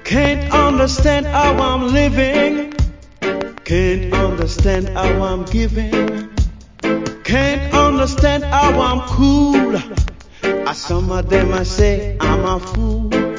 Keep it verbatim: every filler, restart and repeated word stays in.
Can't understand how I'm living. Can't understand how I'm giving. Can't understand how I'm cool. As some of them I say I'm a fool.